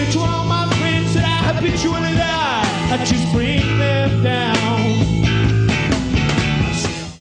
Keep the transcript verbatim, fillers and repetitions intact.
to all my friends that I habitually lie, I just bring them down.